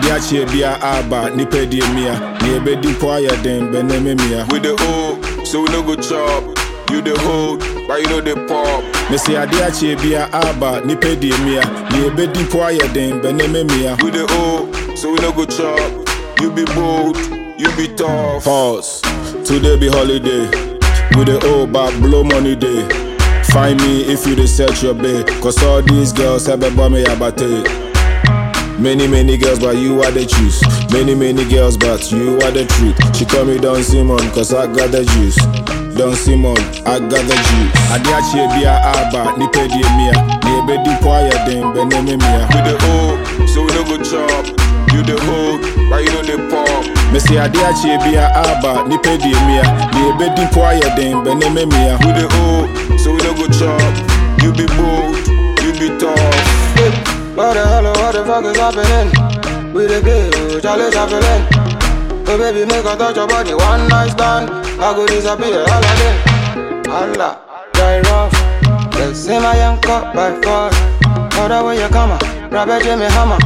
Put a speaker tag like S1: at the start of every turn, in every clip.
S1: Adiachi bia aba nipe di mia. Ni ebedi po ayeden beneme mia.
S2: With the O, so we no go chop. You the hold, but you know the pop.
S1: Me say adiachi bia aba nipe di mia. Ni ebedi po ayeden beneme mia.
S2: With the O, so we no go chop. You be bold, you be tough.
S1: Pause. Today be holiday. With the O but blow money day. Find me if you research your bay. Cause all these girls have a me abate. Many girls but you are the choose. Many girls but you are the truth. She call me Don Simon cause I got the juice. Don Simon, I got the juice. Adiachi bia aba nipe di mia. Ni ebedi po ayeden beneme mia.
S2: With the O, so we no go chop. You the hold, but you know the pop.
S1: Me say adiachi bia aba nipe di mia. Ni ebedi po ayeden beneme mia.
S2: With the O, so we no go chop. You be bold, you be tough.
S3: What the fuck is happening? We the girl, Charlie Chaplin. Oh baby, make her touch your body, one night stand. I go disappear all again. Allah, dry rough. Let's see my young cup by force. Other way you come, Robert Jimmy Hammer.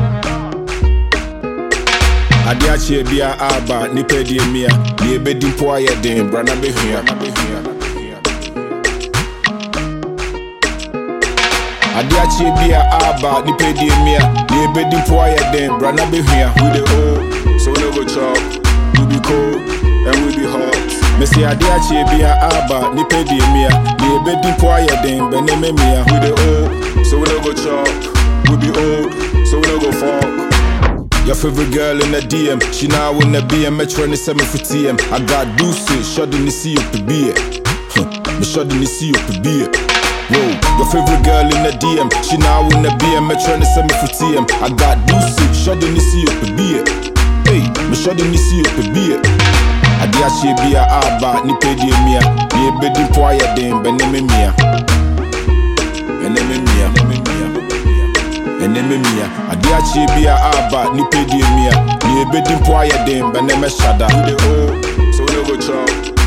S1: Adiachi bia aba nipe di mia. Ni ebedi po ayeden brana behia. Adiachi bia aba nipe di mia. Ni ebedi po ayeden brana behia.
S2: We the O, so we no go chop. You be cold, and we be hot.
S1: Me say adiachi bia aba nipe di mia. Ni ebedi po ayeden beneme mia.
S2: We the O, so we no go chop. We be old, so we no go fuck.
S1: Your favorite girl in the DM, she now in the BM, Metro in the 7 for TM. I got deuces, shut in the sea up to be it. Me shut in the sea up to be it. Whoa, your favorite girl in the DM, she now in the BM, Metro in the 7 for TM. I got deuces, shut in the sea up to be it. Hey, me shut in the sea up to be it. Adiachi bia aba ni pedi mia, ni ebedi po ayeden beneme mia. Beneme mia. Eneme mia, adiachi bia aba ni pedi mia. Ni ebedi po ayeden beneme shada.
S2: We the O, so we no go chop.